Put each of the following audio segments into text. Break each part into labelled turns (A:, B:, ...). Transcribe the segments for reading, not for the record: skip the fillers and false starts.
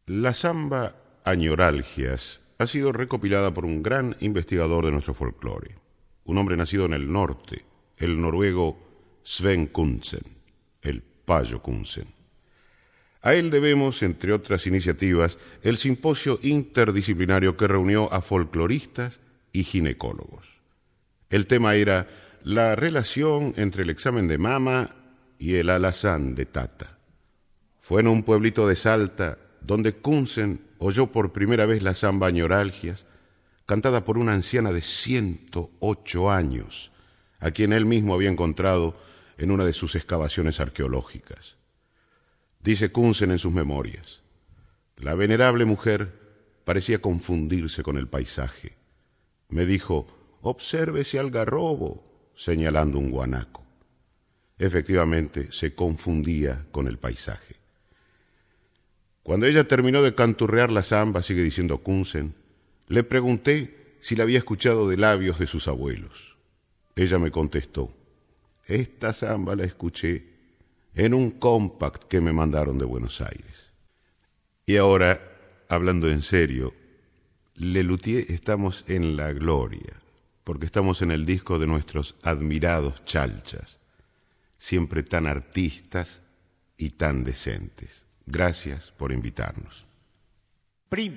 A: La samba Añoralgias ha sido recopilada por un gran investigador de nuestro folclore, un hombre nacido en el norte, el noruego Sven Kunsen, el Payo Kunsen. A él debemos, entre otras iniciativas, el simposio interdisciplinario que reunió a folcloristas y ginecólogos. El tema era la relación entre el examen de mama y el alazán de Tata. Fue en un pueblito de Salta donde Kunsen oyó por primera vez la samba Añoralgias, cantada por una anciana de 108 años, a quien él mismo había encontrado en una de sus excavaciones arqueológicas. Dice Kunsen en sus memorias: la venerable mujer parecía confundirse con el paisaje. Me dijo: observe ese algarrobo, señalando un guanaco. Efectivamente, se confundía con el paisaje. Cuando ella terminó de canturrear la samba, sigue diciendo Kunsen, le pregunté si la había escuchado de labios de sus abuelos. Ella me contestó: esta samba la escuché en un compact que me mandaron de Buenos Aires. Y ahora, hablando en serio, Lelutier estamos en la gloria, porque estamos en el disco de nuestros admirados chalchas, siempre tan artistas y tan decentes. Gracias por invitarnos.
B: Prim.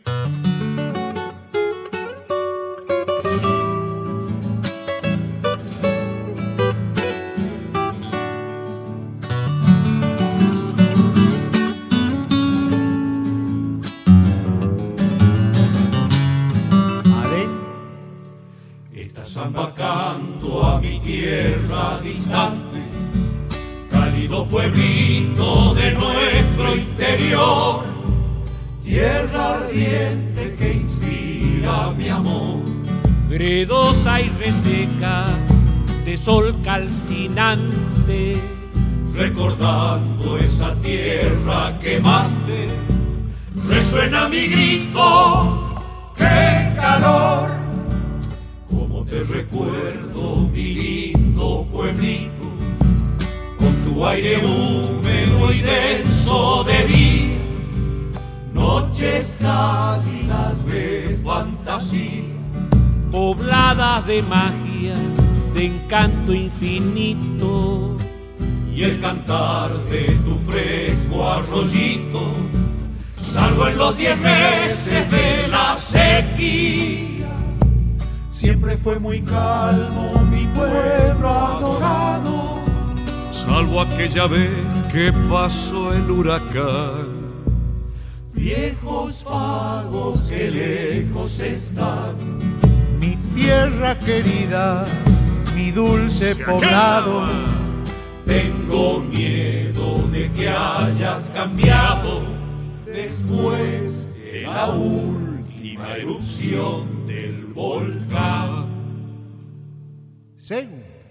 C: Esta samba canto a mi tierra distante, cálido pueblito de nuestro interior, tierra ardiente que inspira mi amor.
D: Gredosa y reseca de sol calcinante,
C: recordando esa tierra quemante, resuena mi grito, ¡qué calor! Como te recuerdo, mi lindo pueblito, tu aire húmedo y denso de día, noches cálidas de fantasía,
D: pobladas de magia, de encanto infinito,
C: y el cantar de tu fresco arroyito, salvo en los 10 meses de la sequía. Siempre fue muy calmo mi pueblo adorado,
E: salvo aquella vez que pasó el huracán.
C: Viejos pagos que lejos están,
B: Mi tierra querida, mi dulce poblado.
C: Tengo miedo de que hayas cambiado después de la última erupción del volcán.
B: Sí.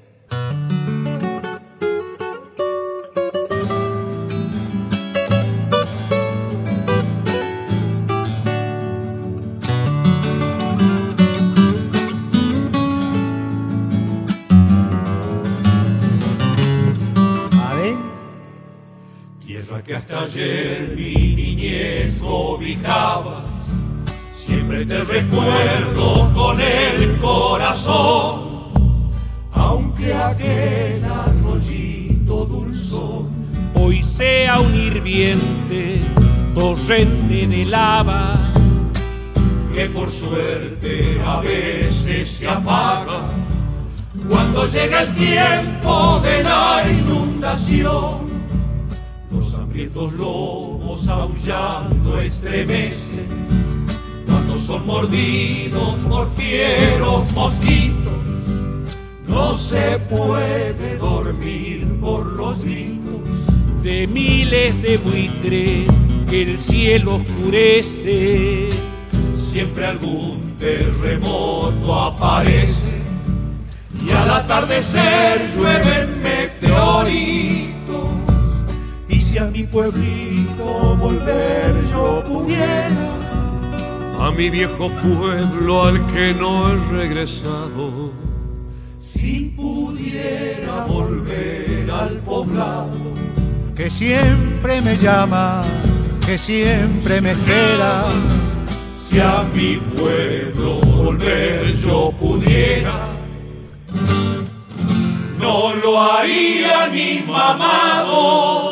C: Tierra que hasta ayer mi niñez cobijabas, siempre te recuerdo con el corazón, aunque aquel arroyito dulzón
D: hoy sea un hirviente torrente de lava,
C: que por suerte a veces se apaga cuando llega el tiempo de la inundación. Los hambrientos lobos aullando estremecen cuando son mordidos por fieros mosquitos. No se puede dormir por los gritos
D: de miles de buitres que el cielo oscurece.
C: Siempre algún terremoto aparece y al atardecer llueven meteoritos. Y si a mi pueblito volver yo pudiera,
E: A mi viejo pueblo al que no he regresado,
C: si pudiera volver al poblado
B: que siempre me llama que siempre me espera.
C: Si a mi pueblo volver yo pudiera, no lo haría ni mamado.